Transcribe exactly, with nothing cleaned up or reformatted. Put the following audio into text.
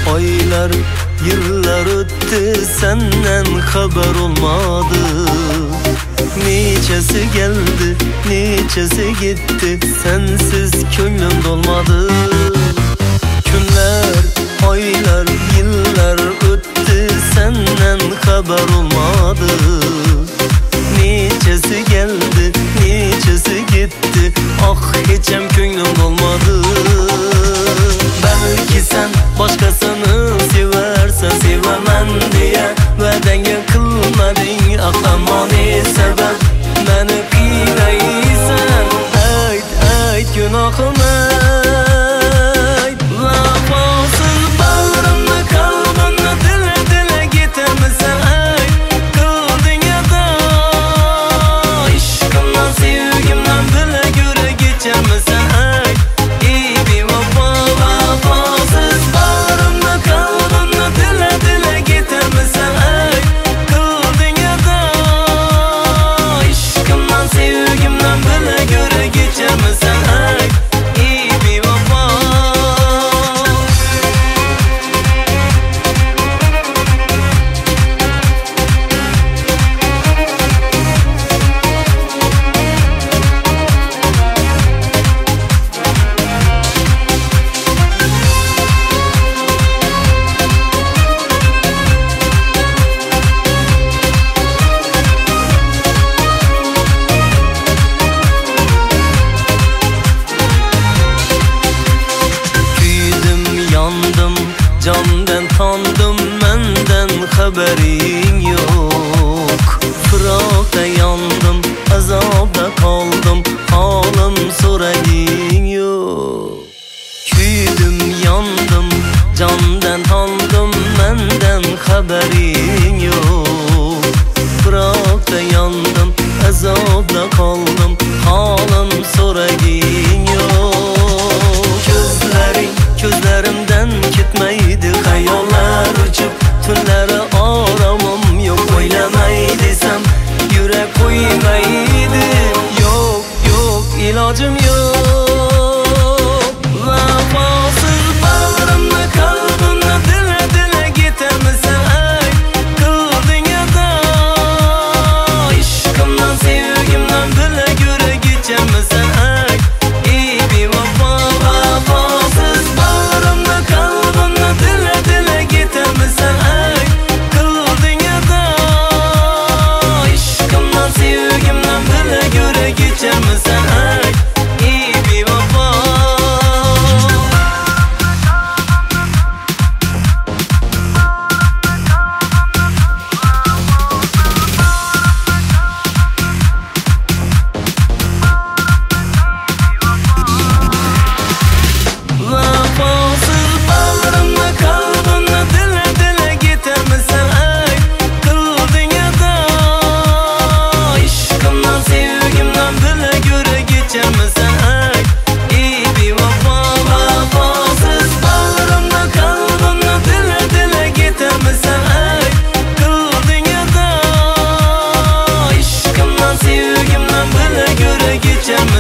oylar, yıllar öttü, senden haber olmadı. Neçesi geldi, neçesi gitti, sensiz ko'nglim dolmadı. Günler, oylar, yıllar öttü, senden haber olmadı. Neçesi geldi, neçesi gitti, ah hecham ko'nglim dolmadı. Belki sen başkasını seversen sevaman diye va'dangga qilmading, aqlamon sebep meni qiynaysan. Ayt, ayt gunohimni, ayt vafosiz bag'rimni, qalbimni dila dila ketamisan. Ayt qilding ado, ishqimdan sevgimdan bila ko'ra kechamisan. Ayt ey bevafo, vafosiz bag'rimni, qalbimni dila dila ketamisan. Ayt qilding ado, ishqimdan sevgimdan bila ko'ra kechamisan. Ayt ey bevafo. Kuydim, yandım, candan tandım, menden haberin yok. Fırakta yandım, azabda kaldım, halim soragin yok. Kuydim, yandım, candan tandım, menden haberin yok. Fırakta yandım, azabda kaldım, halim soragin yok. Gözlerin, gözlerimden gitmeydi, hayallar uçup tunları aramam yok. Oylamay desem yürek koymaydı. Yok, yok, ilacım yok. Vafasız bağrımda, kalbimde dile dile gitemizen. Ay kıldın ado, ishqimdan sevgimdan bila ko'ra kechamisan. Ay ey bevafo, vafosiz bag'rimda, qalbimda dila dila ketamisan. Ay qilding ado, ishqimdan sevgimdan bila ko'ra kechamisan. Ay ey bevafo. Vafosiz bag'rimda, qalbimda dila dila ketamisan. Ay qilding ado, ishqimdan sevgimdan bila ko'ra kechamisan. Ay ey bevafo, vafosiz bag'rimda, qalbimda dila dila ketamisan. Ay qilding ado, ishqimdan sevgimdan bila ko'ra kechamisan.